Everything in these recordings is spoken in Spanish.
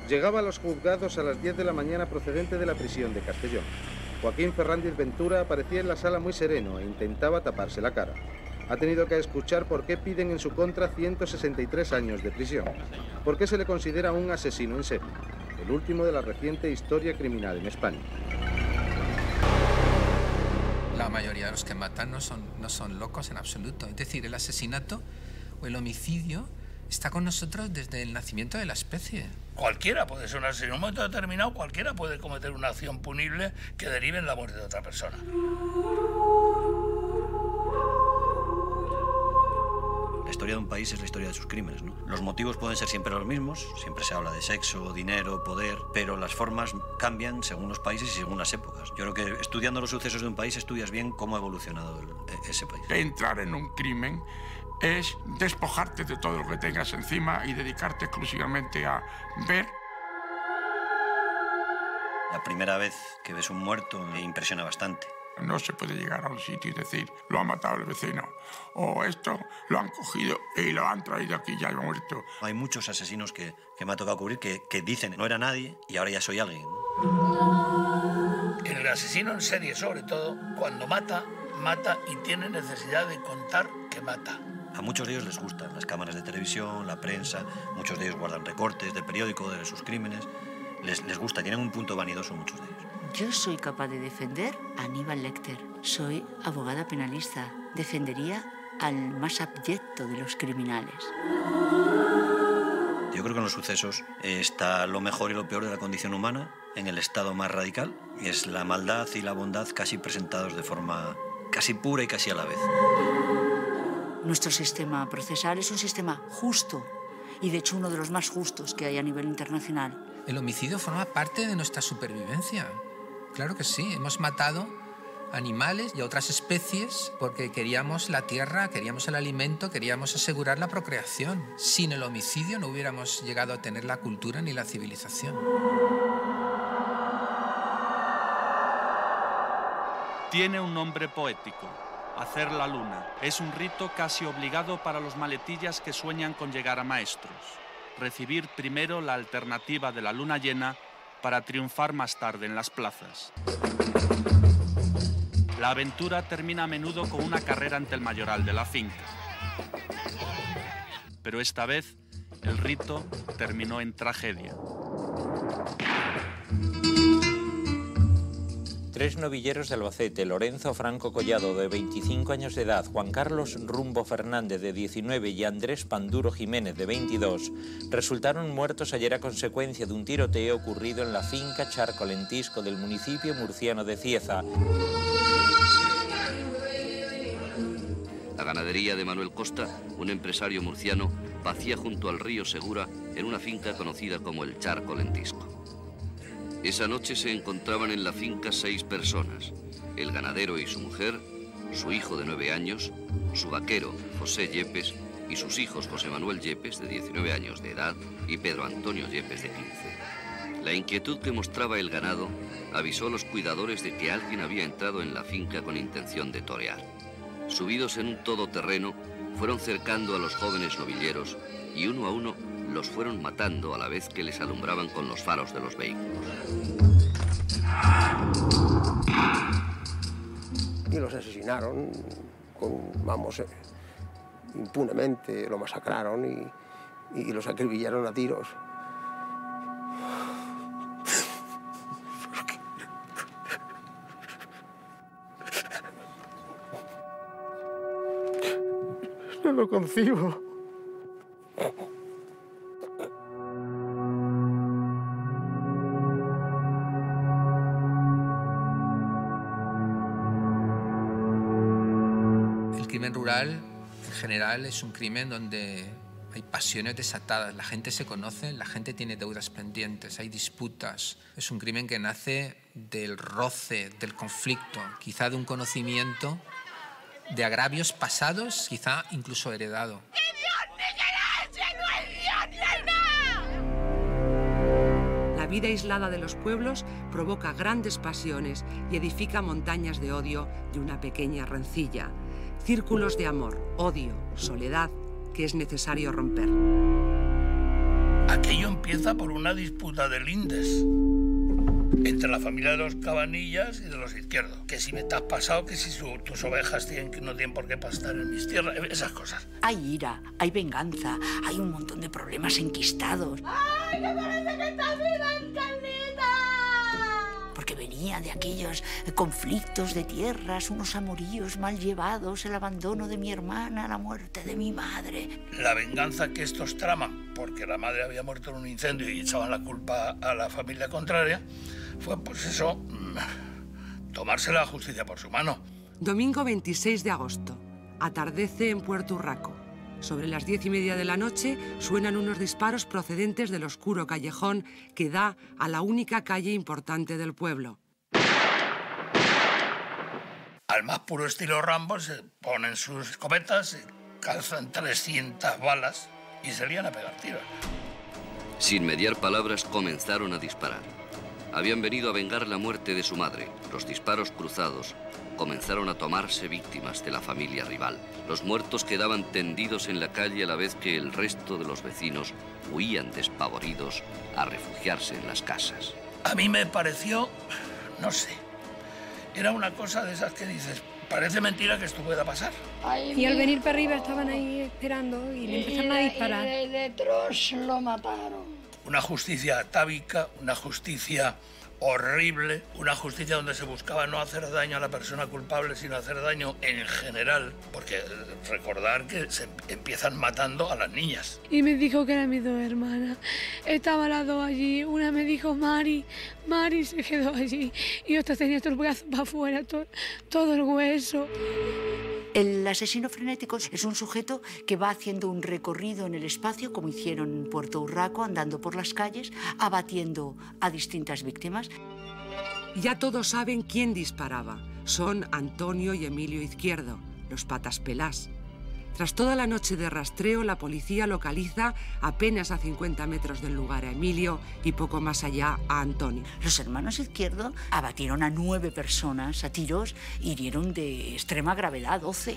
Llegaba a los juzgados a las 10 de la mañana procedente de la prisión de Castellón. Joaquín Fernández Ventura aparecía en la sala muy sereno e intentaba taparse la cara. Ha tenido que escuchar por qué piden en su contra 163 años de prisión. ¿Por qué se le considera un asesino en serie? El último de la reciente historia criminal en España. La mayoría de los que matan no son locos en absoluto. Es decir, el asesinato o el homicidio está con nosotros desde el nacimiento de la especie. Cualquiera puede ser un asesino. En un momento determinado, cualquiera puede cometer una acción punible que derive en la muerte de otra persona. La historia de un país es la historia de sus crímenes, ¿no? Los motivos pueden ser siempre los mismos, siempre se habla de sexo, dinero, poder, pero las formas cambian según los países y según las épocas. Yo creo que estudiando los sucesos de un país estudias bien cómo ha evolucionado ese país. Entrar en un crimen es despojarte de todo lo que tengas encima y dedicarte exclusivamente a ver. La primera vez que ves un muerto me impresiona bastante. No se puede llegar a un sitio y decir, lo ha matado el vecino, o esto lo han cogido y lo han traído aquí ya muerto. Hay muchos asesinos que me ha tocado cubrir que dicen, no era nadie y ahora ya soy alguien. El asesino en serie, sobre todo, cuando mata y tiene necesidad de contar que mata. A muchos de ellos les gustan las cámaras de televisión, la prensa, muchos de ellos guardan recortes del periódico, de sus crímenes. Les gusta, tienen un punto vanidoso muchos de ellos. Yo soy capaz de defender a Aníbal Lecter. Soy abogada penalista. Defendería al más abyecto de los criminales. Yo creo que en los sucesos está lo mejor y lo peor de la condición humana, en el estado más radical, y es la maldad y la bondad casi presentados de forma casi pura y casi a la vez. Nuestro sistema procesal es un sistema justo, y de hecho uno de los más justos que hay a nivel internacional. El homicidio forma parte de nuestra supervivencia. Claro que sí, hemos matado animales y a otras especies porque queríamos la tierra, queríamos el alimento, queríamos asegurar la procreación. Sin el homicidio no hubiéramos llegado a tener la cultura ni la civilización. Tiene un nombre poético, hacer la luna. Es un rito casi obligado para los maletillas que sueñan con llegar a maestros. Recibir primero la alternativa de la luna llena para triunfar más tarde en las plazas. La aventura termina a menudo con una carrera ante el mayoral de la finca. Pero esta vez, el rito terminó en tragedia. Tres novilleros de Albacete, Lorenzo Franco Collado, de 25 años de edad, Juan Carlos Rumbo Fernández, de 19, y Andrés Panduro Jiménez, de 22, resultaron muertos ayer a consecuencia de un tiroteo ocurrido en la finca Charco Lentisco del municipio murciano de Cieza. La ganadería de Manuel Costa, un empresario murciano, pacía junto al río Segura en una finca conocida como el Charco Lentisco. Esa noche se encontraban en la finca 6 personas, el ganadero y su mujer, su hijo de 9 años, su vaquero, José Yepes, y sus hijos José Manuel Yepes, de 19 años de edad, y Pedro Antonio Yepes, de 15. La inquietud que mostraba el ganado avisó a los cuidadores de que alguien había entrado en la finca con intención de torear. Subidos en un todoterreno, fueron cercando a los jóvenes novilleros y uno a uno los fueron matando a la vez que les alumbraban con los faros de los vehículos. Y los asesinaron, impunemente, lo masacraron y los acribillaron a tiros. No lo concibo. El crimen rural, en general, es un crimen donde hay pasiones desatadas, la gente se conoce, la gente tiene deudas pendientes, hay disputas. Es un crimen que nace del roce, del conflicto, quizá de un conocimiento de agravios pasados, quizá incluso heredado. La vida aislada de los pueblos provoca grandes pasiones y edifica montañas de odio de una pequeña rencilla. Círculos de amor, odio, soledad, que es necesario romper. Aquello empieza por una disputa de lindes entre la familia de los Cabanillas y de los Izquierdo. Que si me te has pasado, que si tus ovejas no tienen por qué pastar en mis tierras, esas cosas. Hay ira, hay venganza, hay un montón de problemas enquistados. ¡Ay, que parece que estás viva, Encarnita! Porque venía de aquellos conflictos de tierras, unos amoríos mal llevados, el abandono de mi hermana, la muerte de mi madre. La venganza que estos traman, porque la madre había muerto en un incendio y echaban la culpa a la familia contraria, fue pues eso, tomarse la justicia por su mano. Domingo 26 de agosto. Atardece en Puerto Urraco. Sobre las 10:30 de la noche suenan unos disparos procedentes del oscuro callejón que da a la única calle importante del pueblo. Al más puro estilo Rambo se ponen sus escopetas, calzan 300 balas y se lían a pegar tiros. Sin mediar palabras comenzaron a disparar. Habían venido a vengar la muerte de su madre. Los disparos cruzados comenzaron a tomarse víctimas de la familia rival. Los muertos quedaban tendidos en la calle a la vez que el resto de los vecinos huían despavoridos a refugiarse en las casas. A mí me pareció, no sé, era una cosa de esas que dices, parece mentira que esto pueda pasar. Y al venir para arriba estaban ahí esperando y le empezaron a disparar. Y detrás lo mataron. Una justicia atávica, una justicia horrible, una justicia donde se buscaba no hacer daño a la persona culpable, sino hacer daño en general, porque recordar que se empiezan matando a las niñas. Y me dijo que eran mis dos hermanas. Estaban las dos allí, una me dijo Mari, Mari se quedó allí, y otra tenía todo el brazo para afuera, todo el hueso. El asesino frenético es un sujeto que va haciendo un recorrido en el espacio, como hicieron en Puerto Urraco, andando por las calles, abatiendo a distintas víctimas. Ya todos saben quién disparaba. Son Antonio y Emilio Izquierdo, los patas pelás. Tras toda la noche de rastreo, la policía localiza apenas a 50 metros del lugar a Emilio y poco más allá a Antonio. Los hermanos Izquierdo abatieron a 9 personas a tiros y hirieron de extrema gravedad 12.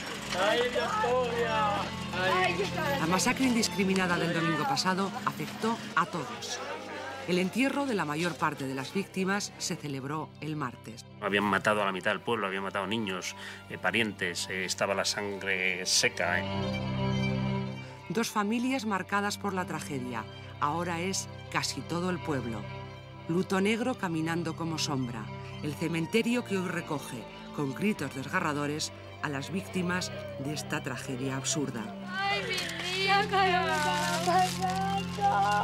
La masacre indiscriminada del domingo pasado afectó a todos. El entierro de la mayor parte de las víctimas se celebró el martes. Habían matado a la mitad del pueblo, habían matado niños, parientes, estaba la sangre seca. Dos familias marcadas por la tragedia. Ahora es casi todo el pueblo. Luto negro caminando como sombra. El cementerio que hoy recoge, con gritos desgarradores, a las víctimas de esta tragedia absurda. ¡Ay, mi niña, que me está pasando!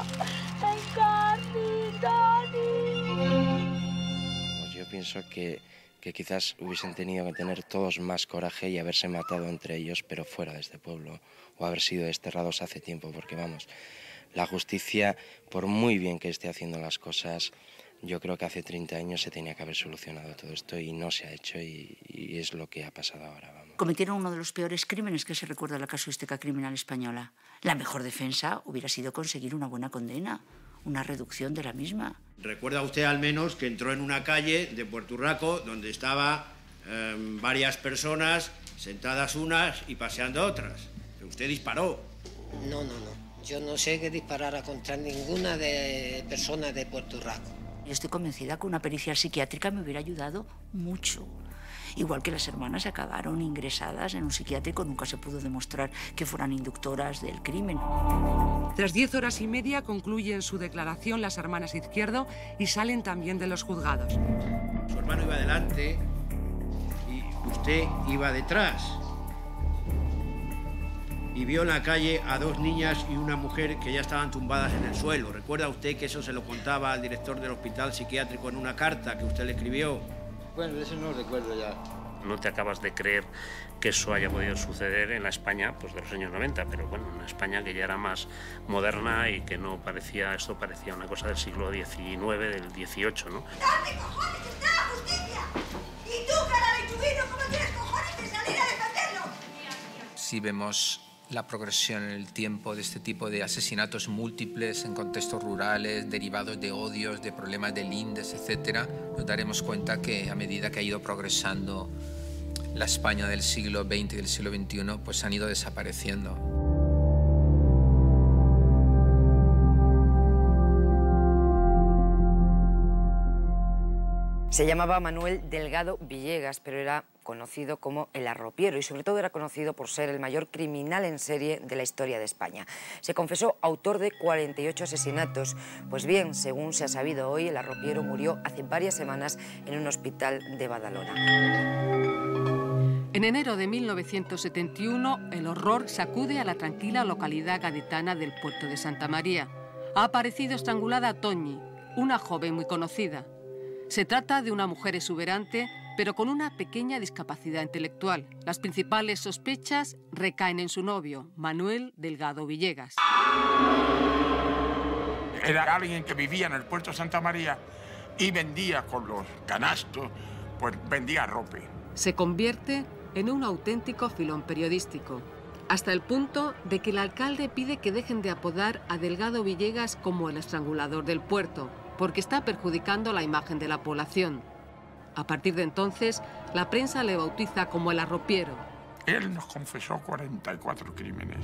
Yo pienso que quizás hubiesen tenido que tener todos más coraje y haberse matado entre ellos, pero fuera de este pueblo, o haber sido desterrados hace tiempo, porque vamos, la justicia, por muy bien que esté haciendo las cosas, yo creo que hace 30 años se tenía que haber solucionado todo esto y no se ha hecho y es lo que ha pasado ahora. Vamos. Cometieron uno de los peores crímenes que se recuerda en la casuística criminal española. La mejor defensa hubiera sido conseguir una buena condena, una reducción de la misma. Recuerda usted al menos que entró en una calle de Puerto Urraco donde estaba varias personas sentadas unas y paseando otras. Usted disparó. No. Yo no sé que disparara contra ninguna persona de Puerto Urraco. Yo estoy convencida que una pericia psiquiátrica me hubiera ayudado mucho. Igual que las hermanas acabaron ingresadas en un psiquiátrico, nunca se pudo demostrar que fueran inductoras del crimen. Tras 10 horas y media concluyen su declaración las hermanas Izquierdo y salen también de los juzgados. Su hermano iba adelante y usted iba detrás. Y vio en la calle a dos niñas y una mujer que ya estaban tumbadas en el suelo. ¿Recuerda usted que eso se lo contaba al director del hospital psiquiátrico en una carta que usted le escribió? Bueno, de eso no recuerdo ya. No te acabas de creer que eso haya podido suceder en la España pues, de los años 90, pero bueno, una España que ya era más moderna y que no parecía, esto parecía una cosa del siglo XIX, del XVIII, ¿no? ¿Dónde cojones está la justicia? ¿Y tú, cara lechuguino, cómo tienes cojones de salir a defenderlo? Si vemos la progresión en el tiempo de este tipo de asesinatos múltiples en contextos rurales, derivados de odios, de problemas de lindes, etc., nos daremos cuenta que a medida que ha ido progresando la España del siglo XX y del siglo XXI, pues han ido desapareciendo. Se llamaba Manuel Delgado Villegas, pero era conocido como el Arropiero y sobre todo era conocido por ser el mayor criminal en serie de la historia de España. Se confesó autor de 48 asesinatos. Pues bien, según se ha sabido hoy, el Arropiero murió hace varias semanas en un hospital de Badalona. En enero de 1971, el horror sacude a la tranquila localidad gaditana del puerto de Santa María. Ha aparecido estrangulada Toñi, una joven muy conocida. Se trata de una mujer exuberante, pero con una pequeña discapacidad intelectual. Las principales sospechas recaen en su novio, Manuel Delgado Villegas. Era alguien que vivía en el puerto de Santa María y vendía con los canastos, pues vendía ropa. Se convierte en un auténtico filón periodístico, hasta el punto de que el alcalde pide que dejen de apodar a Delgado Villegas como el estrangulador del puerto, porque está perjudicando la imagen de la población. A partir de entonces, la prensa le bautiza como el Arropiero. Él nos confesó 44 crímenes.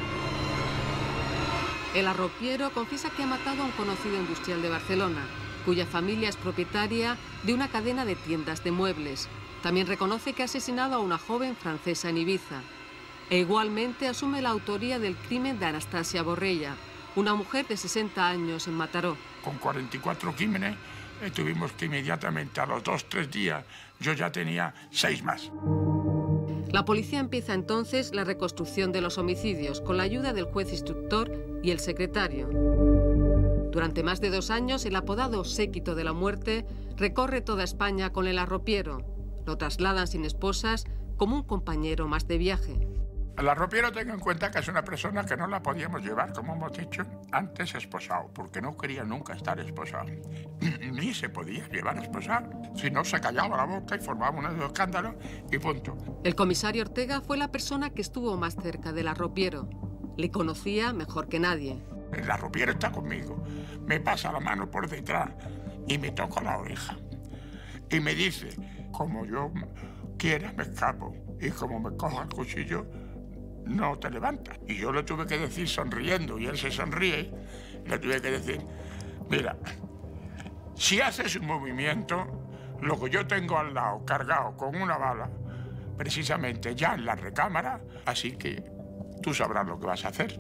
El Arropiero confiesa que ha matado a un conocido industrial de Barcelona, cuya familia es propietaria de una cadena de tiendas de muebles. También reconoce que ha asesinado a una joven francesa en Ibiza. E igualmente asume la autoría del crimen de Anastasia Borrella, una mujer de 60 años en Mataró. Con 44 crímenes tuvimos que inmediatamente a los 2-3 días yo ya tenía 6 más. La policía empieza entonces la reconstrucción de los homicidios con la ayuda del juez instructor y el secretario. Durante más de 2 años, el apodado Séquito de la Muerte recorre toda España con el Arropiero. Lo trasladan sin esposas como un compañero más de viaje. El Arropiero, tenga en cuenta que es una persona que no la podíamos llevar, como hemos dicho, antes esposado, porque no quería nunca estar esposado. Ni se podía llevar esposado, si no se callaba la boca y formaba un escándalo y punto. El comisario Ortega fue la persona que estuvo más cerca del Arropiero. Le conocía mejor que nadie. El Arropiero está conmigo, me pasa la mano por detrás y me toca la oreja. Y me dice, como yo quiera me escapo y como me coja el cuchillo, no te levantas. Y yo le tuve que decir sonriendo, y él se sonríe, le tuve que decir, mira, si haces un movimiento, lo que yo tengo al lado cargado con una bala, precisamente ya en la recámara, así que tú sabrás lo que vas a hacer.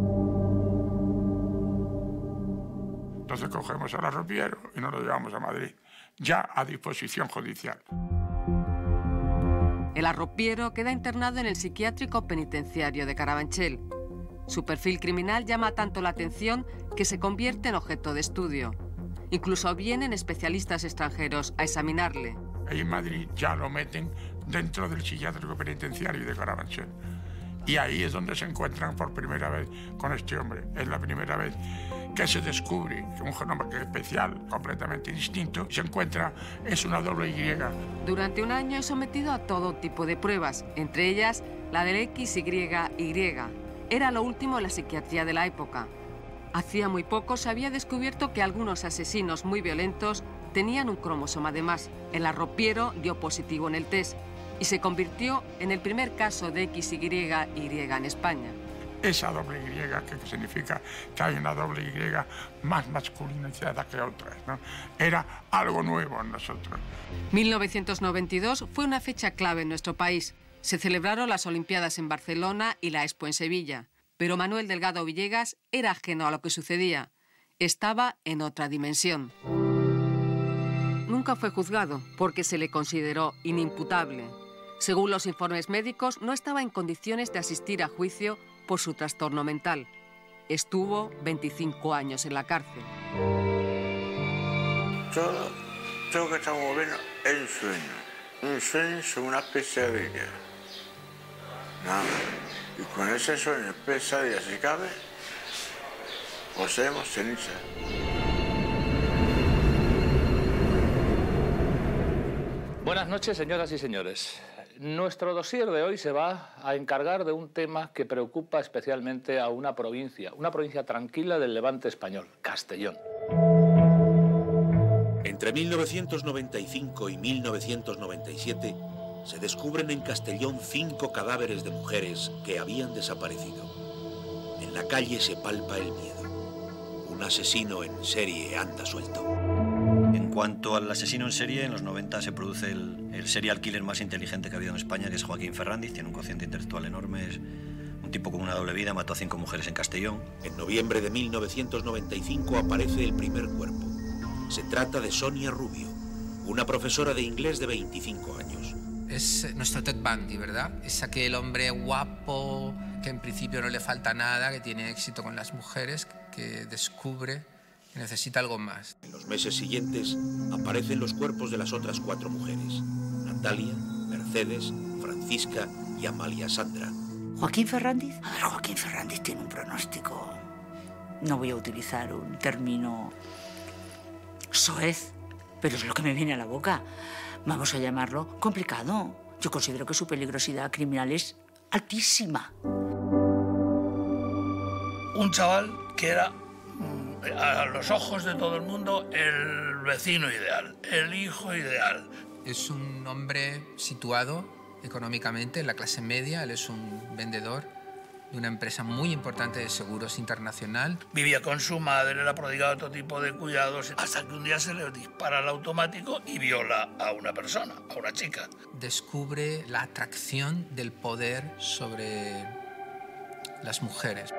Entonces cogemos al Arropiero y nos lo llevamos a Madrid, ya a disposición judicial. El Arropiero queda internado en el psiquiátrico penitenciario de Carabanchel. Su perfil criminal llama tanto la atención que se convierte en objeto de estudio. Incluso vienen especialistas extranjeros a examinarle. Ahí en Madrid ya lo meten dentro del psiquiátrico penitenciario de Carabanchel. Y ahí es donde se encuentran por primera vez con este hombre. Es la primera vez que se descubre un genoma especial, completamente distinto. Se encuentra, es una doble Y. Durante un año es sometido a todo tipo de pruebas, entre ellas la del XYY. Era lo último en la psiquiatría de la época. Hacía muy poco se había descubierto que algunos asesinos muy violentos tenían un cromosoma de más. El Arropiero dio positivo en el test y se convirtió en el primer caso de XYY en España. Esa doble Y, que significa que hay una doble Y más masculinizada que otras, ¿no? Era algo nuevo en nosotros. 1992 fue una fecha clave en nuestro país. Se celebraron las Olimpiadas en Barcelona y la Expo en Sevilla. Pero Manuel Delgado Villegas era ajeno a lo que sucedía. Estaba en otra dimensión. Nunca fue juzgado porque se le consideró inimputable. Según los informes médicos, no estaba en condiciones de asistir a juicio por su trastorno mental. Estuvo 25 años en la cárcel. Todo lo que estamos viendo es un sueño. Un sueño es una pesadilla. Nada. Y con ese sueño, pesadilla, si cabe, poseemos ceniza. Buenas noches, señoras y señores. Nuestro dossier de hoy se va a encargar de un tema que preocupa especialmente a una provincia tranquila del levante español, Castellón. Entre 1995 y 1997 se descubren en Castellón 5 cadáveres de mujeres que habían desaparecido. En la calle se palpa el miedo. Un asesino en serie anda suelto. En cuanto al asesino en serie, en los 90 se produce el serial killer más inteligente que ha habido en España, que es Joaquín Ferrandiz. Tiene un cociente intelectual enorme, es un tipo con una doble vida, mató a 5 mujeres en Castellón. En noviembre de 1995 aparece el primer cuerpo. Se trata de Sonia Rubio, una profesora de inglés de 25 años. Es nuestro Ted Bundy, ¿verdad? Es aquel hombre guapo, que en principio no le falta nada, que tiene éxito con las mujeres, que descubre que necesita algo más. En los meses siguientes aparecen los cuerpos de las otras 4 mujeres: Natalia, Mercedes, Francisca y Amalia Sandra. ¿Joaquín Ferrandiz? A ver, Joaquín Ferrandiz tiene un pronóstico, no voy a utilizar un término soez, pero es lo que me viene a la boca. Vamos a llamarlo complicado. Yo considero que su peligrosidad criminal es altísima. Un chaval que era, a los ojos de todo el mundo, el vecino ideal, el hijo ideal. Es un hombre situado económicamente en la clase media. Él es un vendedor de una empresa muy importante de seguros internacional. Vivía con su madre, era prodigado todo tipo de cuidados, hasta que un día se le dispara el automático y viola a una persona, a una chica. Descubre la atracción del poder sobre las mujeres.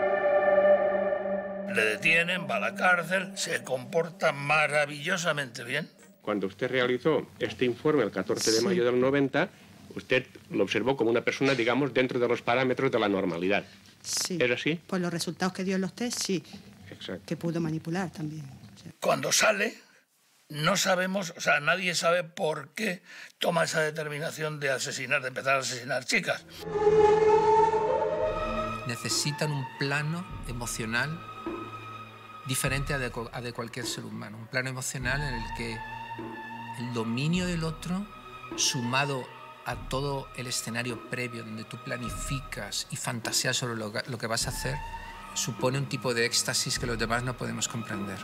Le detienen, va a la cárcel, se comporta maravillosamente bien. Cuando usted realizó este informe el 14 de mayo del 90, usted lo observó como una persona, digamos, dentro de los parámetros de la normalidad. Sí. ¿Es así? Por los resultados que dio en los test, sí. Exacto. Que pudo manipular también. Sí. Cuando sale, no sabemos, o sea, nadie sabe por qué toma esa determinación de asesinar, de empezar a asesinar chicas. Necesitan un plano emocional diferente a de cualquier ser humano. Un plano emocional en el que el dominio del otro, sumado a todo el escenario previo donde tú planificas y fantaseas sobre lo que vas a hacer, supone un tipo de éxtasis que los demás no podemos comprender.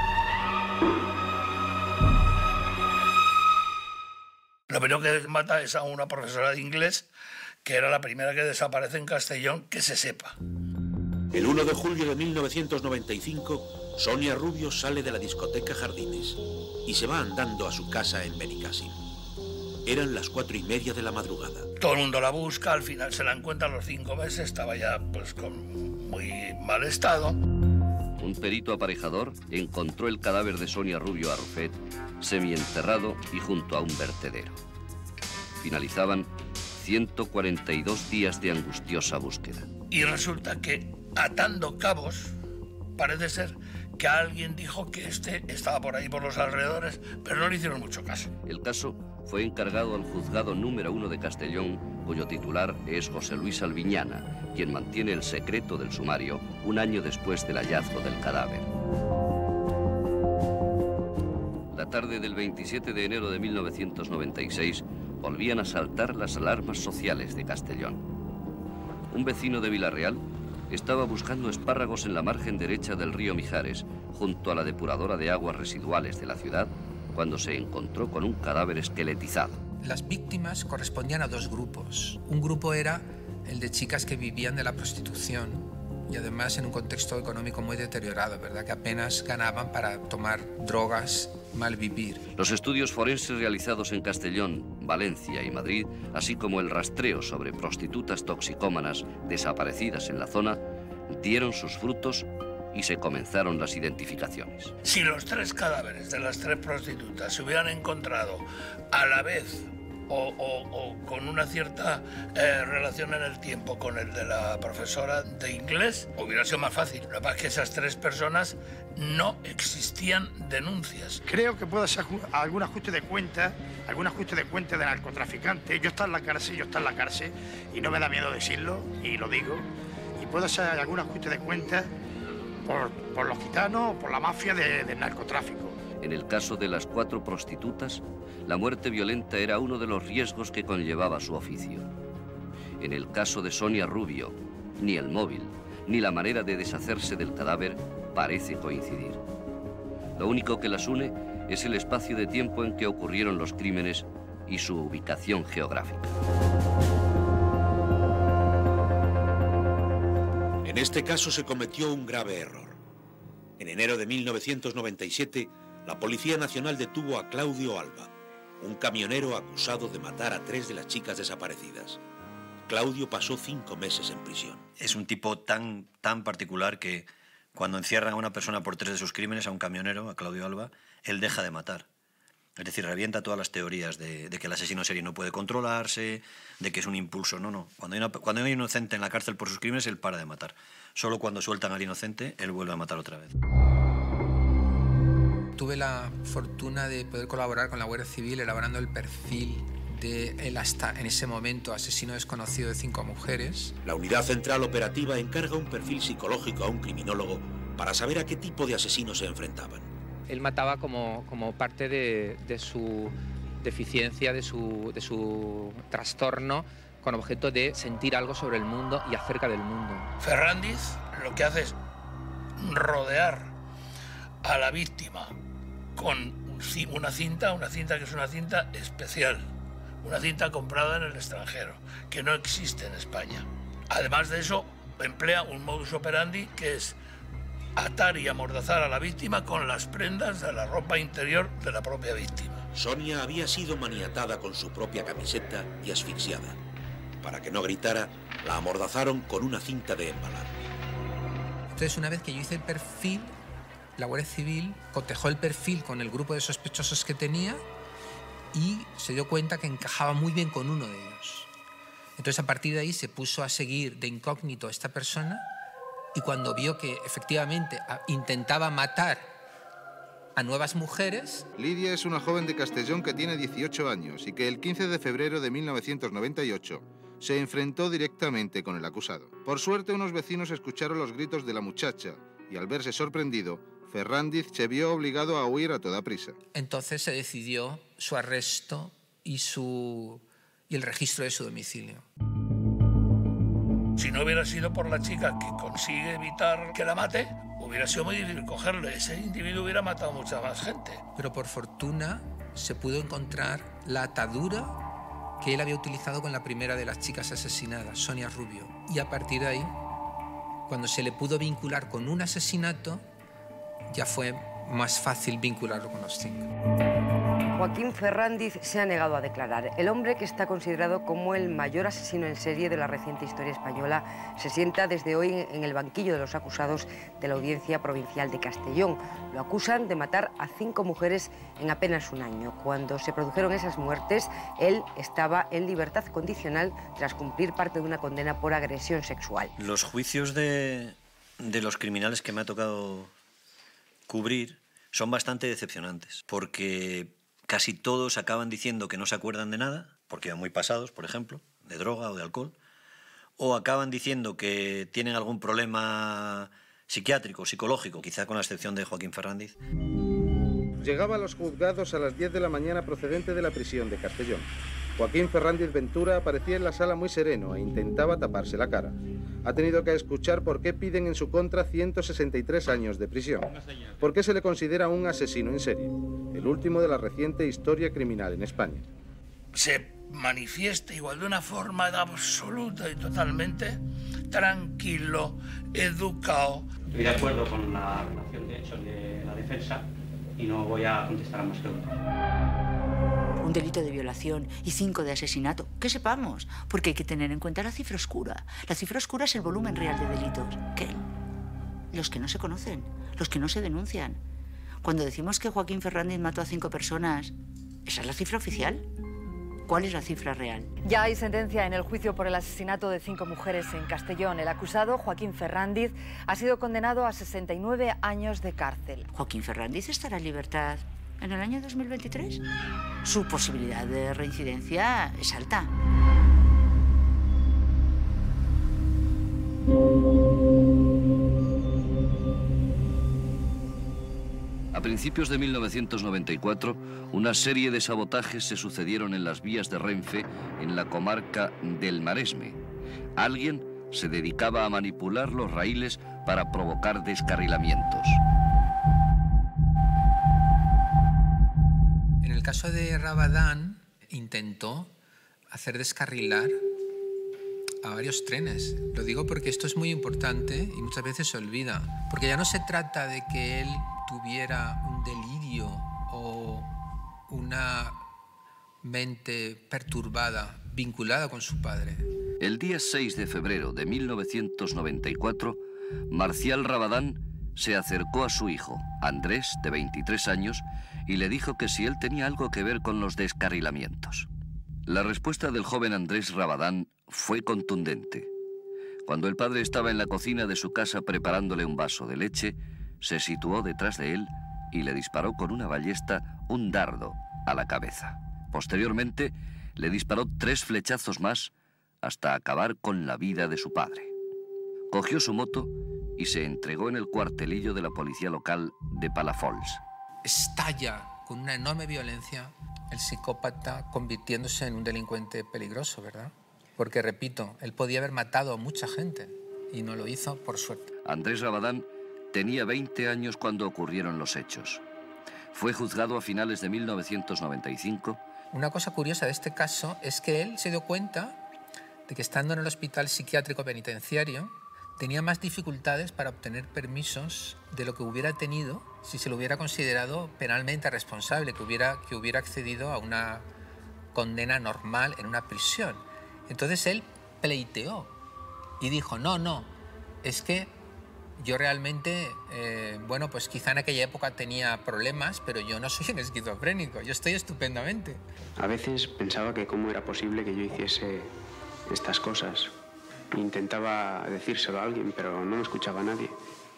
Lo primero que mata es a una profesora de inglés, que era la primera que desaparece en Castellón, que se sepa. El 1 de julio de 1995, Sonia Rubio sale de la discoteca Jardines y se va andando a su casa en Benicàssim. Eran las 4:30 de la madrugada. Todo el mundo la busca, al final se la encuentra a los 5 meses, estaba ya pues con muy mal estado. Un perito aparejador encontró el cadáver de Sonia Rubio Arrufet semienterrado y junto a un vertedero. Finalizaban 142 días de angustiosa búsqueda. Y resulta que, atando cabos, parece ser que alguien dijo que este estaba por ahí, por los alrededores, pero no le hicieron mucho caso. El caso fue encargado al juzgado número 1 de Castellón, cuyo titular es José Luis Alviñana, quien mantiene el secreto del sumario un año después del hallazgo del cadáver. La tarde del 27 de enero de 1996 volvían a saltar las alarmas sociales de Castellón. Un vecino de Villarreal estaba buscando espárragos en la margen derecha del río Mijares, junto a la depuradora de aguas residuales de la ciudad, cuando se encontró con un cadáver esqueletizado. Las víctimas correspondían a 2 grupos. Un grupo era el de chicas que vivían de la prostitución y además en un contexto económico muy deteriorado, ¿verdad? Que apenas ganaban para tomar drogas, malvivir. Los estudios forenses realizados en Castellón, Valencia y Madrid, así como el rastreo sobre prostitutas toxicómanas desaparecidas en la zona, dieron sus frutos y se comenzaron las identificaciones. Si los 3 cadáveres de las 3 prostitutas se hubieran encontrado a la vez o con una cierta relación en el tiempo con el de la profesora de inglés, hubiera sido más fácil. Lo que pasa es que esas 3 personas no existían denuncias. Creo que puede ser algún ajuste de cuenta de narcotraficante. Yo estoy en la cárcel y no me da miedo decirlo y lo digo. Y puede ser algún ajuste de cuenta por los gitanos o por la mafia del narcotráfico. En el caso de las 4 prostitutas, la muerte violenta era uno de los riesgos que conllevaba su oficio. En el caso de Sonia Rubio, ni el móvil, ni la manera de deshacerse del cadáver parece coincidir. Lo único que las une es el espacio de tiempo en que ocurrieron los crímenes y su ubicación geográfica. En este caso se cometió un grave error. En enero de 1997, la Policía Nacional detuvo a Claudio Alba, un camionero acusado de matar a 3 de las chicas desaparecidas. Claudio pasó 5 meses en prisión. Es un tipo tan particular que cuando encierran a una persona por 3 de sus crímenes, a un camionero, a Claudio Alba, él deja de matar. Es decir, revienta todas las teorías de que el asesino en serie no puede controlarse, de que es un impulso. No. Cuando hay un inocente en la cárcel por sus crímenes, él para de matar. Solo cuando sueltan al inocente, él vuelve a matar otra vez. Tuve la fortuna de poder colaborar con la Guardia Civil elaborando el perfil de el hasta en ese momento asesino desconocido de 5 mujeres. La Unidad Central Operativa encarga un perfil psicológico a un criminólogo para saber a qué tipo de asesinos se enfrentaban. Él mataba como parte de su deficiencia, de su trastorno, con objeto de sentir algo sobre el mundo y acerca del mundo. Ferrandiz lo que hace es rodear a la víctima con una cinta que es una cinta especial, una cinta comprada en el extranjero, que no existe en España. Además de eso, emplea un modus operandi que es atar y amordazar a la víctima con las prendas de la ropa interior de la propia víctima. Sonia había sido maniatada con su propia camiseta y asfixiada. Para que no gritara, la amordazaron con una cinta de embalar. Entonces, una vez que yo hice el perfil, la Guardia Civil cotejó el perfil con el grupo de sospechosos que tenía y se dio cuenta que encajaba muy bien con uno de ellos. Entonces, a partir de ahí se puso a seguir de incógnito a esta persona y cuando vio que efectivamente intentaba matar a nuevas mujeres... Lidia es una joven de Castellón que tiene 18 años y que el 15 de febrero de 1998 se enfrentó directamente con el acusado. Por suerte, unos vecinos escucharon los gritos de la muchacha y al verse sorprendido, Ferrandiz se vio obligado a huir a toda prisa. Entonces se decidió su arresto y el registro de su domicilio. Si no hubiera sido por la chica que consigue evitar que la mate, hubiera sido muy difícil cogerle. Ese individuo hubiera matado a mucha más gente. Pero por fortuna se pudo encontrar la atadura que él había utilizado con la primera de las chicas asesinadas, Sonia Rubio. Y a partir de ahí, cuando se le pudo vincular con un asesinato, ya fue más fácil vincularlo con los 5. Joaquín Ferrandiz se ha negado a declarar. El hombre, que está considerado como el mayor asesino en serie de la reciente historia española, se sienta desde hoy en el banquillo de los acusados de la Audiencia Provincial de Castellón. Lo acusan de matar a 5 mujeres en apenas un año. Cuando se produjeron esas muertes, él estaba en libertad condicional tras cumplir parte de una condena por agresión sexual. Los juicios de los criminales que me ha tocado cubrir son bastante decepcionantes, porque casi todos acaban diciendo que no se acuerdan de nada, porque iban muy pasados, por ejemplo, de droga o de alcohol, o acaban diciendo que tienen algún problema psiquiátrico, psicológico, quizá con la excepción de Joaquín Ferrandiz. Llegaba a los juzgados a las 10 de la mañana procedente de la prisión de Castellón. Joaquín Ferrandiz Ventura aparecía en la sala muy sereno e intentaba taparse la cara. Ha tenido que escuchar por qué piden en su contra 163 años de prisión. ¿Por qué se le considera un asesino en serie? El último de la reciente historia criminal en España. Se manifiesta igual de una forma absoluta y totalmente tranquilo, educado. Estoy de acuerdo con la afirmación de hechos de la defensa y no voy a contestar a más preguntas. Un delito de violación y 5 de asesinato. Que sepamos, porque hay que tener en cuenta la cifra oscura. La cifra oscura es el volumen real de delitos. ¿Qué? Los que no se conocen, los que no se denuncian. Cuando decimos que Joaquín Ferrandiz mató a 5 personas, ¿esa es la cifra oficial? ¿Cuál es la cifra real? Ya hay sentencia en el juicio por el asesinato de 5 mujeres en Castellón. El acusado, Joaquín Ferrandiz, ha sido condenado a 69 años de cárcel. ¿Joaquín Ferrandiz estará en libertad en el año 2023? Su posibilidad de reincidencia es alta. A principios de 1994, una serie de sabotajes se sucedieron en las vías de Renfe en la comarca del Maresme. Alguien se dedicaba a manipular los raíles para provocar descarrilamientos. En el caso de Rabadán, intentó hacer descarrilar varios trenes. Lo digo porque esto es muy importante y muchas veces se olvida. Porque ya no se trata de que él tuviera un delirio o una mente perturbada vinculada con su padre. El día 6 de febrero de 1994, Marcial Rabadán se acercó a su hijo, Andrés, de 23 años, y le dijo que si él tenía algo que ver con los descarrilamientos. La respuesta del joven Andrés Rabadán fue contundente. Cuando el padre estaba en la cocina de su casa preparándole un vaso de leche, se situó detrás de él y le disparó con una ballesta un dardo a la cabeza. Posteriormente, le disparó 3 flechazos más hasta acabar con la vida de su padre. Cogió su moto y se entregó en el cuartelillo de la policía local de Palafolls. Estalla con una enorme violencia el psicópata, convirtiéndose en un delincuente peligroso, ¿verdad? Porque, repito, él podía haber matado a mucha gente y no lo hizo, por suerte. Andrés Rabadán tenía 20 años cuando ocurrieron los hechos. Fue juzgado a finales de 1995. Una cosa curiosa de este caso es que él se dio cuenta de que, estando en el hospital psiquiátrico penitenciario, tenía más dificultades para obtener permisos de lo que hubiera tenido si se lo hubiera considerado penalmente responsable, que hubiera accedido a una condena normal en una prisión. Entonces él pleiteó y dijo, no, es que yo realmente, bueno, pues quizá en aquella época tenía problemas, pero yo no soy un esquizofrénico, yo estoy estupendamente. A veces pensaba que cómo era posible que yo hiciese estas cosas. Intentaba decírselo a alguien, pero no me escuchaba nadie.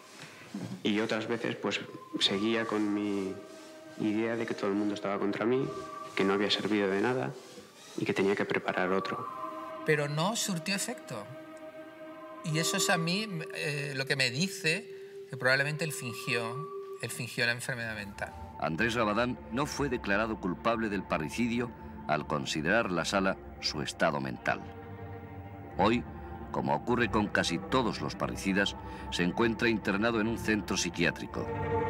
Y otras veces, pues, seguía con mi idea de que todo el mundo estaba contra mí, que no había servido de nada y que tenía que preparar otro. Pero no surtió efecto. Y eso es a mí lo que me dice que probablemente él fingió la enfermedad mental. Andrés Rabadán no fue declarado culpable del parricidio al considerar la sala su estado mental. Hoy, como ocurre con casi todos los parricidas, se encuentra internado en un centro psiquiátrico.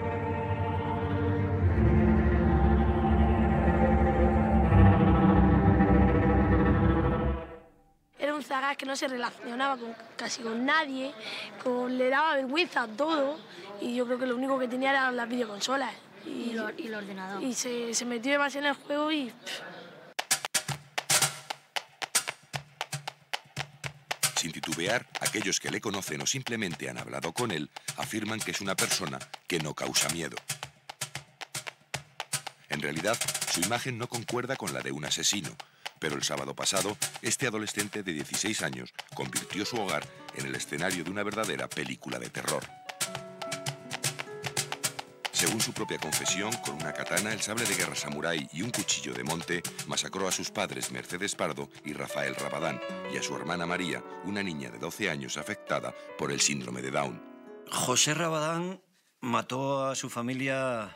Era un zagal que no se relacionaba casi con nadie, le daba vergüenza a todo, y yo creo que lo único que tenía eran las videoconsolas. Y el ordenador. Y se metió demasiado en el juego y... Sin titubear, aquellos que le conocen o simplemente han hablado con él afirman que es una persona que no causa miedo. En realidad, su imagen no concuerda con la de un asesino, pero el sábado pasado, este adolescente de 16 años convirtió su hogar en el escenario de una verdadera película de terror. Según su propia confesión, con una katana, el sable de guerra samurái y un cuchillo de monte, masacró a sus padres Mercedes Pardo y Rafael Rabadán, y a su hermana María, una niña de 12 años afectada por el síndrome de Down. José Rabadán mató a su familia,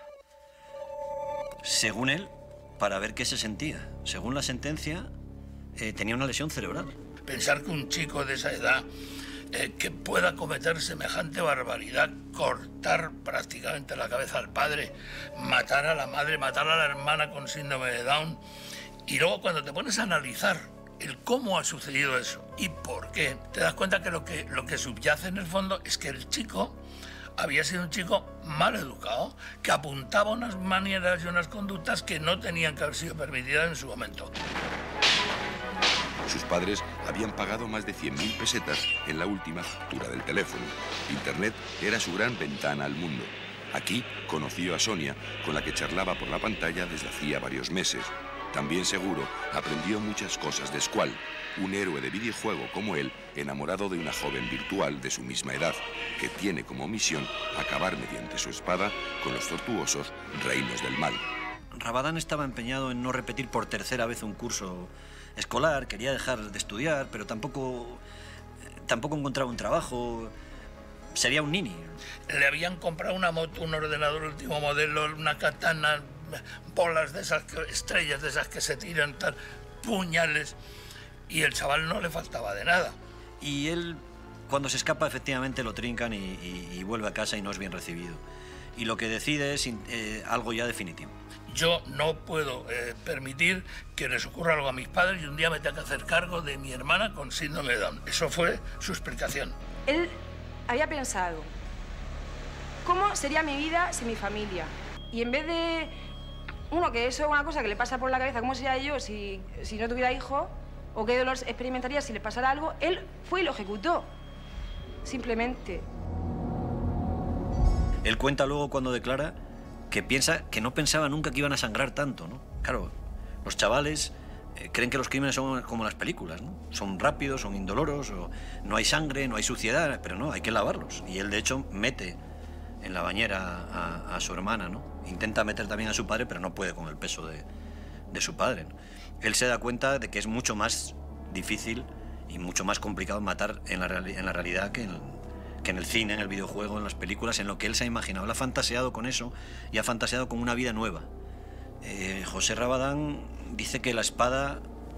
según él, para ver qué se sentía. Según la sentencia, tenía una lesión cerebral. Pensar que un chico de esa edad que pueda cometer semejante barbaridad, cortar prácticamente la cabeza al padre, matar a la madre, matar a la hermana con síndrome de Down, y luego cuando te pones a analizar el cómo ha sucedido eso y por qué, te das cuenta que lo que subyace en el fondo es que el chico había sido un chico mal educado, que apuntaba unas maneras y unas conductas que no tenían que haber sido permitidas en su momento. Sus padres habían pagado más de 100.000 pesetas en la última factura del teléfono. Internet era su gran ventana al mundo. Aquí conoció a Sonia, con la que charlaba por la pantalla desde hacía varios meses. También seguro aprendió muchas cosas de Squall, un héroe de videojuego como él, enamorado de una joven virtual de su misma edad, que tiene como misión acabar mediante su espada con los tortuosos reinos del mal. Rabadán estaba empeñado en no repetir por tercera vez un curso escolar, quería dejar de estudiar, pero tampoco encontraba un trabajo. Sería un nini. Le habían comprado una moto, un ordenador último modelo, una katana, bolas de esas, estrellas de esas que se tiran, tal, puñales, y el chaval no le faltaba de nada. Y él, cuando se escapa, efectivamente lo trincan y vuelve a casa y no es bien recibido. y lo que decide es algo ya definitivo. Yo no puedo permitir que les ocurra algo a mis padres y un día me tenga que hacer cargo de mi hermana con síndrome de Down. Eso fue su explicación. Él había pensado, ¿cómo sería mi vida sin mi familia? Y en vez de, que eso es una cosa que le pasa por la cabeza, ¿cómo sería yo si no tuviera hijos? ¿O qué dolor experimentaría si le pasara algo? Él fue y lo ejecutó, simplemente. Él cuenta luego cuando declara que no pensaba nunca que iban a sangrar tanto, ¿no? Claro, los chavales creen que los crímenes son como las películas, ¿no? Son rápidos, son indoloros, o no hay sangre, no hay suciedad, pero no, hay que lavarlos. Y él, de hecho, mete en la bañera a su hermana, ¿no? Intenta meter también a su padre, pero no puede con el peso de su padre, ¿no? Él se da cuenta de que es mucho más difícil y mucho más complicado matar en la realidad que en el cine, en el videojuego, en las películas, en lo que él se ha imaginado. Él ha fantaseado con eso y ha fantaseado con una vida nueva. José Rabadán dice que la espada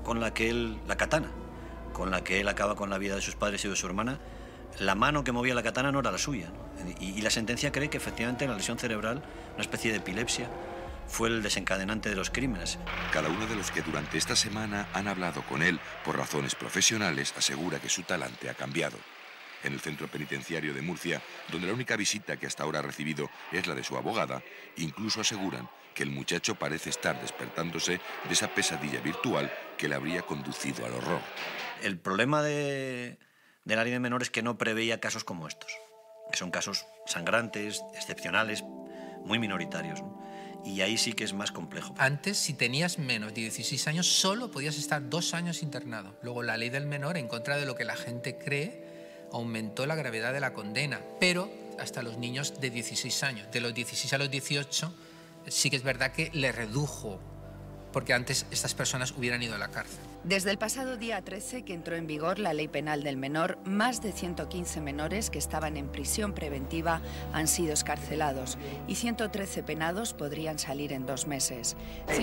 la katana, con la que él acaba con la vida de sus padres y de su hermana, la mano que movía la katana no era la suya, ¿no? Y la sentencia cree que efectivamente la lesión cerebral, una especie de epilepsia, fue el desencadenante de los crímenes. Cada uno de los que durante esta semana han hablado con él por razones profesionales asegura que su talante ha cambiado. En el centro penitenciario de Murcia, donde la única visita que hasta ahora ha recibido es la de su abogada, incluso aseguran que el muchacho parece estar despertándose de esa pesadilla virtual que le habría conducido al horror. El problema de la ley de menores es que no preveía casos como estos, que son casos sangrantes, excepcionales, muy minoritarios, ¿no? Y ahí sí que es más complejo. Antes, si tenías menos de 16 años, solo podías estar 2 años internado. Luego, la ley del menor, en contra de lo que la gente cree, aumentó la gravedad de la condena, pero hasta los niños de 16 años. De los 16 a los 18, sí que es verdad que le redujo, porque antes estas personas hubieran ido a la cárcel. Desde el pasado día 13, que entró en vigor la Ley Penal del Menor, más de 115 menores que estaban en prisión preventiva han sido excarcelados y 113 penados podrían salir en 2 meses.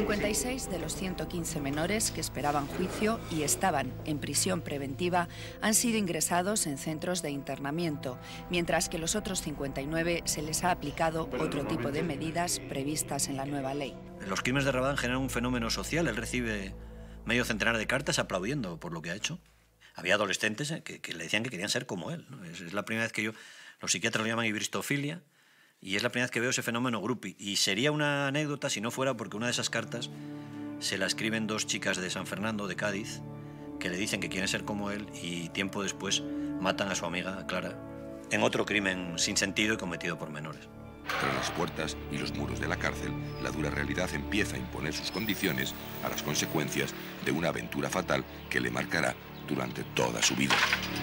56 de los 115 menores que esperaban juicio y estaban en prisión preventiva han sido ingresados en centros de internamiento, mientras que los otros 59 se les ha aplicado otro tipo de medidas previstas en la nueva ley. Los crímenes de Rabadán generan un fenómeno social. Él recibe medio centenar de cartas aplaudiendo por lo que ha hecho. Había adolescentes que le decían que querían ser como él, ¿no? Es la primera vez que los psiquiatras lo llaman ibristofilia, y es la primera vez que veo ese fenómeno groupie. Y sería una anécdota si no fuera porque una de esas cartas se la escriben 2 chicas de San Fernando, de Cádiz, que le dicen que quieren ser como él, y tiempo después matan a su amiga Clara en otro crimen sin sentido y cometido por menores. Tras las puertas y los muros de la cárcel, la dura realidad empieza a imponer sus condiciones a las consecuencias de una aventura fatal que le marcará durante toda su vida.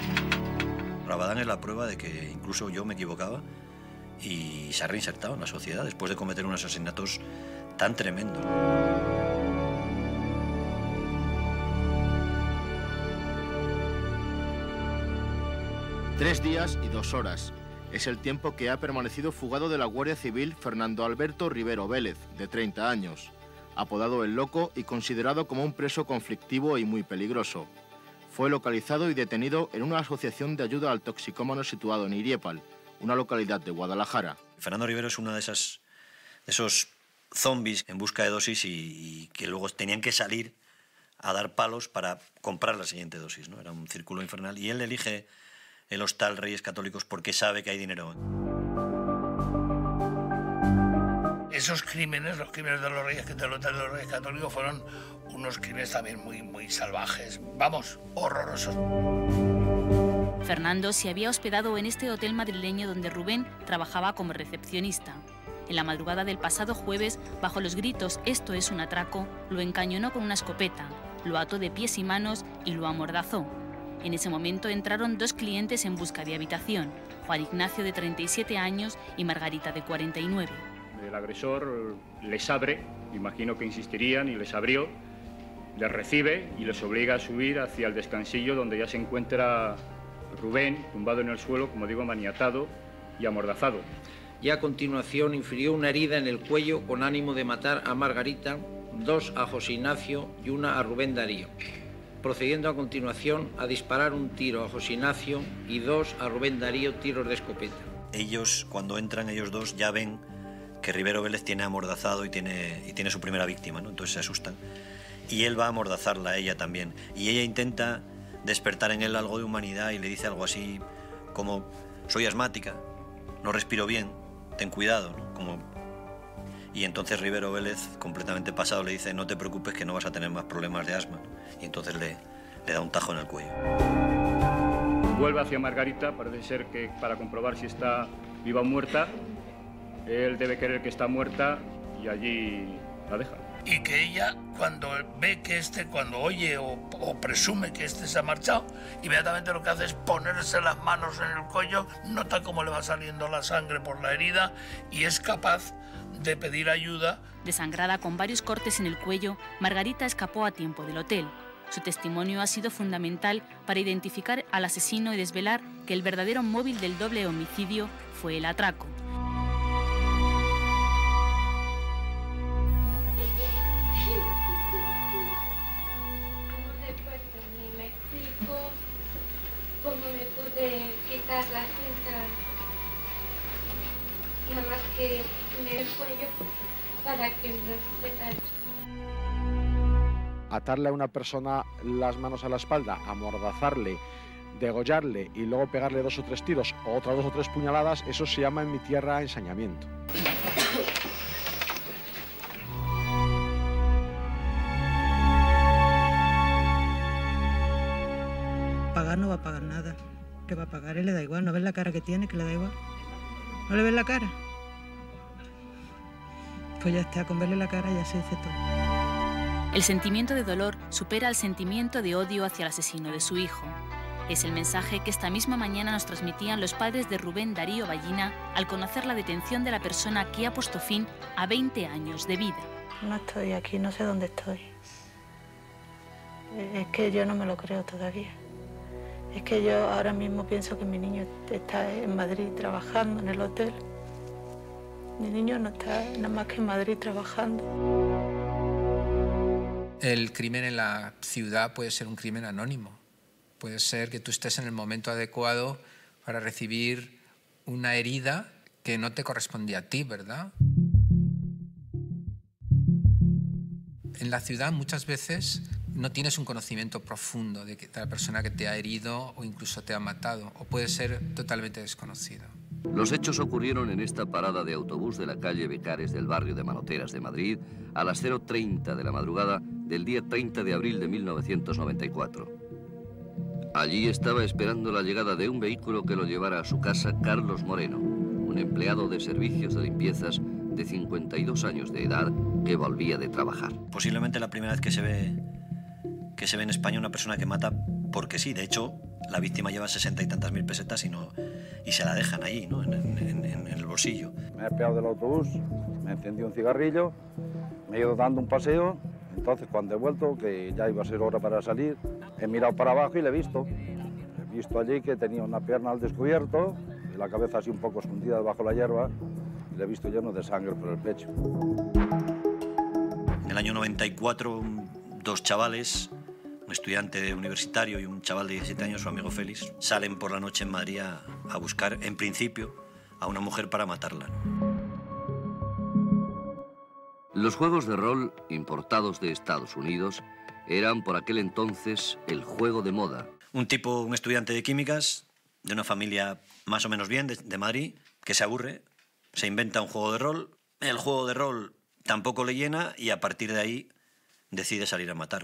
Rabadán es la prueba de que incluso yo me equivocaba y se ha reinsertado en la sociedad después de cometer unos asesinatos tan tremendos. Tres días y 2 horas. Es el tiempo que ha permanecido fugado de la Guardia Civil Fernando Alberto Rivero Vélez, de 30 años, apodado El Loco y considerado como un preso conflictivo y muy peligroso. Fue localizado y detenido en una asociación de ayuda al toxicómano situado en Iriepal, una localidad de Guadalajara. Fernando Rivero es uno de esos zombies en busca de dosis y que luego tenían que salir a dar palos para comprar la siguiente dosis, ¿no? Era un círculo infernal y él elige el Hostal Reyes Católicos porque sabe que hay dinero. Esos crímenes, los crímenes de los Reyes Católicos, fueron unos crímenes también muy salvajes. Vamos, horrorosos. Fernando se había hospedado en este hotel madrileño donde Rubén trabajaba como recepcionista. En la madrugada del pasado jueves, bajo los gritos «Esto es un atraco», lo encañonó con una escopeta, lo ató de pies y manos y lo amordazó. En ese momento entraron 2 clientes en busca de habitación, Juan Ignacio de 37 años y Margarita de 49. El agresor les abre, imagino que insistirían, y les abrió, les recibe y les obliga a subir hacia el descansillo donde ya se encuentra Rubén, tumbado en el suelo, como digo, maniatado y amordazado. Y a continuación infirió una herida en el cuello con ánimo de matar a Margarita, 2 a José Ignacio y 1 a Rubén Darío, procediendo a continuación a disparar un tiro a José Ignacio y 2 a Rubén Darío tiros de escopeta. Ellos, cuando entran ellos 2, ya ven que Rivero Vélez tiene amordazado y tiene su primera víctima, ¿no? Entonces se asustan. Y él va a amordazarla a ella también. Y ella intenta despertar en él algo de humanidad y le dice algo así como: soy asmática, no respiro bien, ten cuidado, ¿no? Y entonces Rivero Vélez, completamente pasado, le dice: no te preocupes, que no vas a tener más problemas de asma. Y entonces le da un tajo en el cuello. Vuelve hacia Margarita, parece ser que para comprobar si está viva o muerta. Él debe creer que está muerta y allí la deja. Y que ella, cuando ve que cuando oye o presume que se ha marchado, inmediatamente lo que hace es ponerse las manos en el cuello, nota cómo le va saliendo la sangre por la herida y es capaz de pedir ayuda. Desangrada con varios cortes en el cuello, Margarita escapó a tiempo del hotel. Su testimonio ha sido fundamental para identificar al asesino y desvelar que el verdadero móvil del doble homicidio fue el atraco. ¿Cómo me pude quitar la cinta? Nada más que en el cuello para que me sujetara. Atarle a una persona las manos a la espalda, amordazarle, degollarle y luego pegarle 2 o 3 tiros o otras 2 o 3 puñaladas, eso se llama en mi tierra ensañamiento. Pagar no va a pagar nada. ¿Qué va a pagar? Él le da igual. ¿No ves la cara que tiene? Que le da igual. ¿No le ves la cara? Pues ya está, con verle la cara ya se dice todo. El sentimiento de dolor supera al sentimiento de odio hacia el asesino de su hijo. Es el mensaje que esta misma mañana nos transmitían los padres de Rubén Darío Ballina al conocer la detención de la persona que ha puesto fin a 20 años de vida. No estoy aquí, no sé dónde estoy. Es que yo no me lo creo todavía. Es que yo ahora mismo pienso que mi niño está en Madrid trabajando en el hotel. Mi niño no está nada más que en Madrid trabajando. El crimen en la ciudad puede ser un crimen anónimo. Puede ser que tú estés en el momento adecuado para recibir una herida que no te correspondía a ti, ¿verdad? En la ciudad muchas veces no tienes un conocimiento profundo de la persona que te ha herido o incluso te ha matado, o puede ser totalmente desconocido. Los hechos ocurrieron en esta parada de autobús de la calle Becares del barrio de Manoteras de Madrid a las 0:30 de la madrugada del día 30 de abril de 1994. Allí estaba esperando la llegada de un vehículo que lo llevara a su casa Carlos Moreno, un empleado de servicios de limpiezas de 52 años de edad que volvía de trabajar. Posiblemente la primera vez que se ve en España una persona que mata porque sí. De hecho, la víctima lleva 60 y tantas mil pesetas y se la dejan allí, ¿no? en el bolsillo. Me he pegado del autobús, me encendí un cigarrillo, me he ido dando un paseo. Entonces, cuando he vuelto, que ya iba a ser hora para salir, he mirado para abajo y le he visto. He visto allí que tenía una pierna al descubierto y la cabeza así un poco escondida debajo de la hierba. Y le he visto lleno de sangre por el pecho. En el año 94, 2 chavales, un estudiante universitario y un chaval de 17 años, su amigo Félix, salen por la noche en Madrid a buscar, en principio, a una mujer para matarla. Los juegos de rol importados de Estados Unidos eran por aquel entonces el juego de moda. Un estudiante de químicas, de una familia más o menos bien, de Madrid, que se aburre, se inventa un juego de rol. El juego de rol tampoco le llena y a partir de ahí decide salir a matar.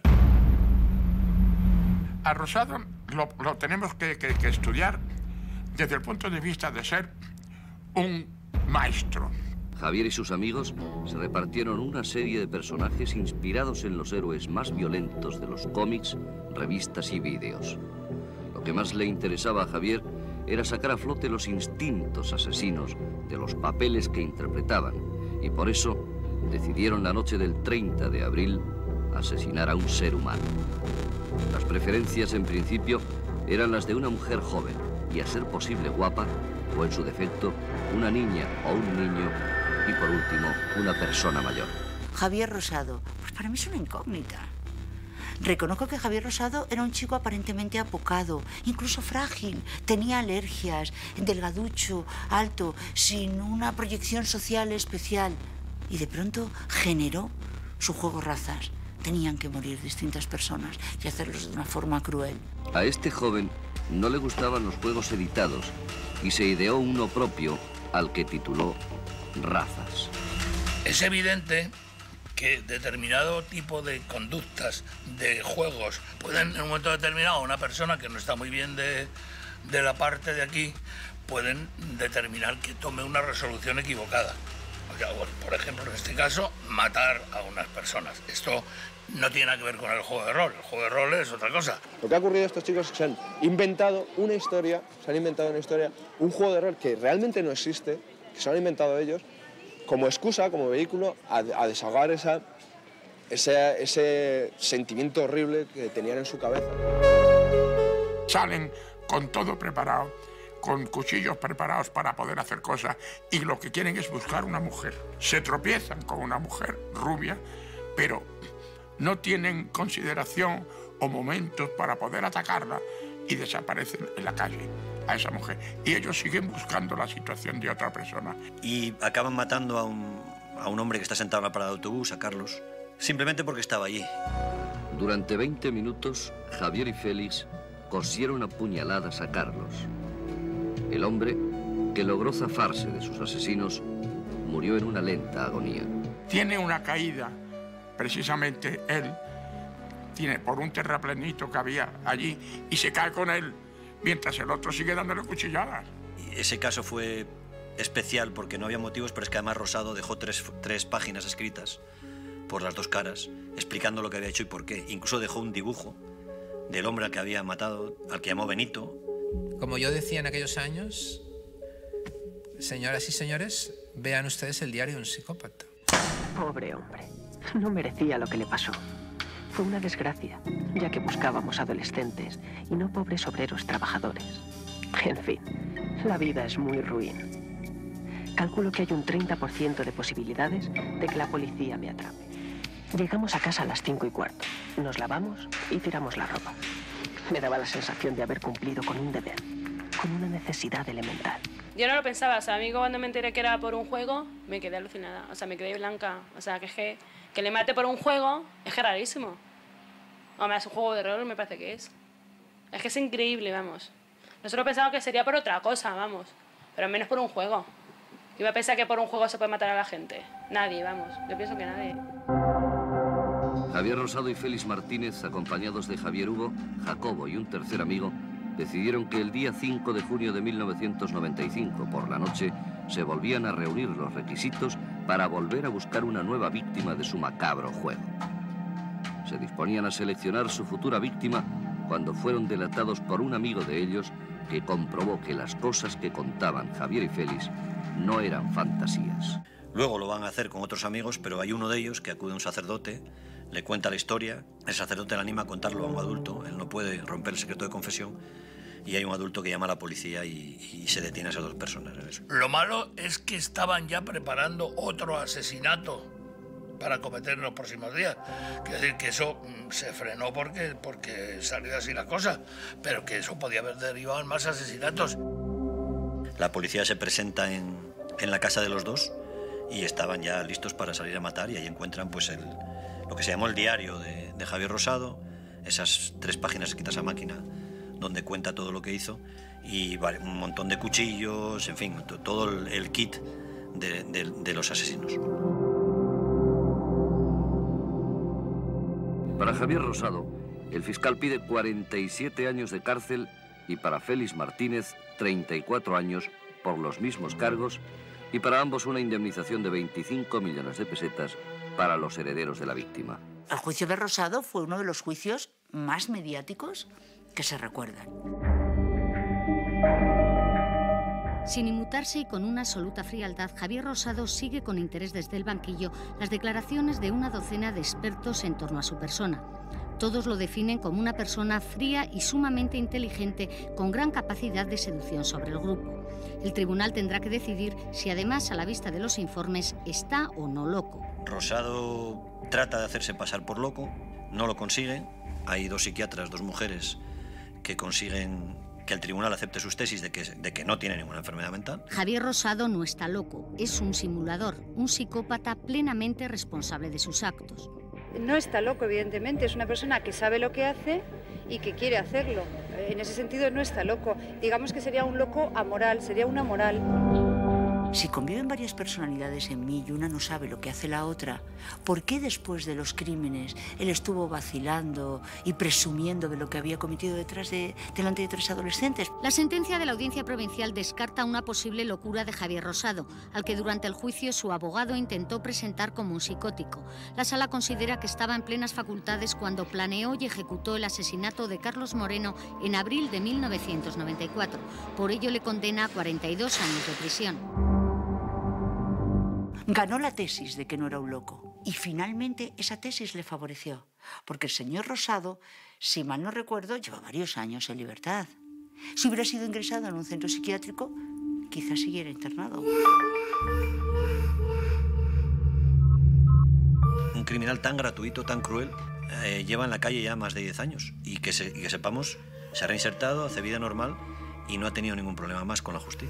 A Rosado lo tenemos que estudiar desde el punto de vista de ser un maestro. Javier y sus amigos se repartieron una serie de personajes inspirados en los héroes más violentos de los cómics, revistas y vídeos. Lo que más le interesaba a Javier era sacar a flote los instintos asesinos de los papeles que interpretaban, y por eso decidieron la noche del 30 de abril asesinar a un ser humano. Las preferencias en principio eran las de una mujer joven y a ser posible guapa, o en su defecto una niña o un niño, y por último una persona mayor. Javier Rosado, pues para mí es una incógnita. Reconozco que Javier Rosado era un chico aparentemente apocado, incluso frágil, tenía alergias, delgaducho, alto, sin una proyección social especial. Y de pronto generó su juego razas. Tenían que morir distintas personas y hacerlos de una forma cruel. A este joven no le gustaban los juegos editados y se ideó uno propio al que tituló Razas. Es evidente que determinado tipo de conductas, de juegos, pueden en un momento determinado, una persona que no está muy bien de la parte de aquí, pueden determinar que tome una resolución equivocada. O sea, por ejemplo, en este caso, matar a unas personas. Esto no tiene nada que ver con el juego de rol. El juego de rol es otra cosa. Lo que ha ocurrido, estos chicos se han inventado una historia, un juego de rol que realmente no existe, que se han inventado ellos, como excusa, como vehículo, a desahogar ese sentimiento horrible que tenían en su cabeza. Salen con todo preparado, con cuchillos preparados para poder hacer cosas, y lo que quieren es buscar una mujer. Se tropiezan con una mujer rubia, pero no tienen consideración o momentos para poder atacarla y desaparecen en la calle a esa mujer. Y ellos siguen buscando la situación de otra persona. Y acaban matando a un hombre que está sentado en la parada de autobús, a Carlos, simplemente porque estaba allí. Durante 20 minutos, Javier y Félix cosieron a puñaladas a Carlos. El hombre, que logró zafarse de sus asesinos, murió en una lenta agonía. Tiene una caída, precisamente él, tiene por un terraplenito que había allí, y se cae con él, mientras el otro sigue dándole cuchilladas. Y ese caso fue especial porque no había motivos, pero es que además Rosado dejó tres páginas escritas por las dos caras, explicando lo que había hecho y por qué. Incluso dejó un dibujo del hombre al que había matado, al que llamó Benito. Como yo decía en aquellos años, señoras y señores, vean ustedes el diario de un psicópata. Pobre hombre, no merecía lo que le pasó. Fue una desgracia, ya que buscábamos adolescentes y no pobres obreros trabajadores. En fin, la vida es muy ruin. Calculo que hay un 30% de posibilidades de que la policía me atrape. Llegamos a casa a las 5:15. Nos lavamos y tiramos la ropa. Me daba la sensación de haber cumplido con un deber, con una necesidad elemental. Yo no lo pensaba, o sea, a mí cuando me enteré que era por un juego, me quedé alucinada, o sea, me quedé blanca. O sea, que le mate por un juego es que rarísimo. O me hace un juego de rol, me parece que es. Es que es increíble, vamos. Nosotros pensábamos que sería por otra cosa, vamos, pero menos por un juego. Iba a pensar que por un juego se puede matar a la gente. Nadie, vamos, yo pienso que nadie. Javier Rosado y Félix Martínez, acompañados de Javier Hugo, Jacobo y un tercer amigo, decidieron que el día 5 de junio de 1995, por la noche, se volvían a reunir los requisitos para volver a buscar una nueva víctima de su macabro juego. Se disponían a seleccionar su futura víctima cuando fueron delatados por un amigo de ellos que comprobó que las cosas que contaban Javier y Félix no eran fantasías. Luego lo van a hacer con otros amigos, pero hay uno de ellos que acude a un sacerdote, le cuenta la historia, el sacerdote le anima a contarlo a un adulto, él no puede romper el secreto de confesión, y hay un adulto que llama a la policía y se detiene a esas dos personas. Lo malo es que estaban ya preparando otro asesinato para cometer en los próximos días. Quiero decir que eso se frenó porque salió así la cosa, pero que eso podía haber derivado en más asesinatos. La policía se presenta en la casa de los dos y estaban ya listos para salir a matar, y ahí encuentran pues lo que se llamó el diario de Javier Rosado, esas 3 páginas escritas a máquina donde cuenta todo lo que hizo, y un montón de cuchillos, en fin, todo el kit de los asesinos. Para Javier Rosado, el fiscal pide 47 años de cárcel y para Félix Martínez 34 años por los mismos cargos, y para ambos una indemnización de 25 millones de pesetas para los herederos de la víctima. El juicio de Rosado fue uno de los juicios más mediáticos que se recuerdan. Sin inmutarse y con una absoluta frialdad, Javier Rosado sigue con interés desde el banquillo las declaraciones de una docena de expertos en torno a su persona. Todos lo definen como una persona fría y sumamente inteligente, con gran capacidad de seducción sobre el grupo. El tribunal tendrá que decidir si además, a la vista de los informes, está o no loco. Rosado trata de hacerse pasar por loco, no lo consigue. Hay 2 psiquiatras, 2 mujeres, que consiguen que el tribunal acepte sus tesis de que no tiene ninguna enfermedad mental. Javier Rosado no está loco, es un simulador, un psicópata plenamente responsable de sus actos. No está loco, evidentemente, es una persona que sabe lo que hace y que quiere hacerlo. En ese sentido no está loco. Digamos que sería un loco amoral, sería una moral. Si conviven varias personalidades en mí y una no sabe lo que hace la otra, ¿por qué después de los crímenes él estuvo vacilando y presumiendo de lo que había cometido delante de 3 adolescentes? La sentencia de la Audiencia Provincial descarta una posible locura de Javier Rosado, al que durante el juicio su abogado intentó presentar como un psicótico. La sala considera que estaba en plenas facultades cuando planeó y ejecutó el asesinato de Carlos Moreno en abril de 1994. Por ello le condena a 42 años de prisión. Ganó la tesis de que no era un loco y finalmente esa tesis le favoreció, porque el señor Rosado, si mal no recuerdo, lleva varios años en libertad. Si hubiera sido ingresado en un centro psiquiátrico, quizás siguiera internado. Un criminal tan gratuito, tan cruel, lleva en la calle ya más de 10 años y que sepamos, se ha reinsertado, hace vida normal y no ha tenido ningún problema más con la justicia.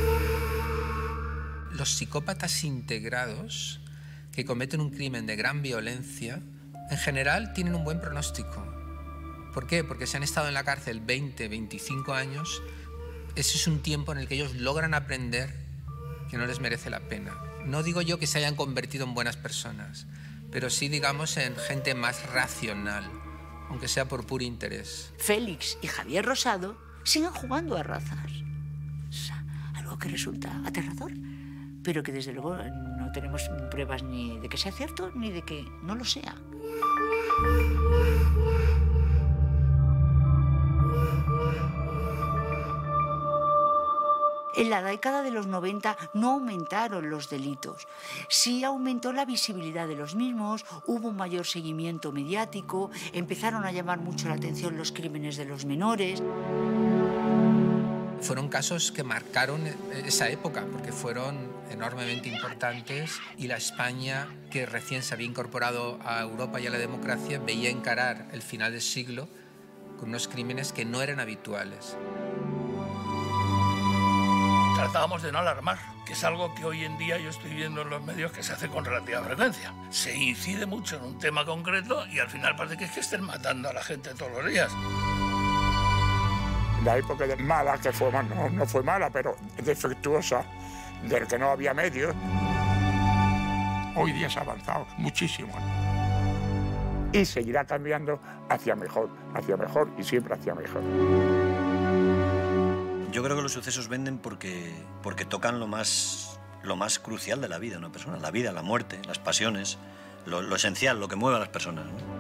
Los psicópatas integrados que cometen un crimen de gran violencia, en general tienen un buen pronóstico. ¿Por qué? Porque si han estado en la cárcel 20, 25 años, ese es un tiempo en el que ellos logran aprender que no les merece la pena. No digo yo que se hayan convertido en buenas personas, pero sí, digamos, en gente más racional, aunque sea por puro interés. Félix y Javier Rosado siguen jugando a razas. Algo que resulta aterrador, pero que desde luego no tenemos pruebas ni de que sea cierto ni de que no lo sea. En la década de los 90 no aumentaron los delitos, sí aumentó la visibilidad de los mismos, hubo un mayor seguimiento mediático, empezaron a llamar mucho la atención los crímenes de los menores. Fueron casos que marcaron esa época porque fueron enormemente importantes y la España, que recién se había incorporado a Europa y a la democracia, veía encarar el final del siglo con unos crímenes que no eran habituales. Tratábamos de no alarmar, que es algo que hoy en día yo estoy viendo en los medios que se hace con relativa frecuencia. Se incide mucho en un tema concreto y al final parece que es que estén matando a la gente todos los días. La época de mala, que fue, no fue mala, pero defectuosa, del que no había medios, hoy día se ha avanzado muchísimo. Y seguirá cambiando hacia mejor y siempre hacia mejor. Yo creo que los sucesos venden porque tocan lo más crucial de la vida de una persona, la vida, la muerte, las pasiones, lo esencial, lo que mueve a las personas, ¿no?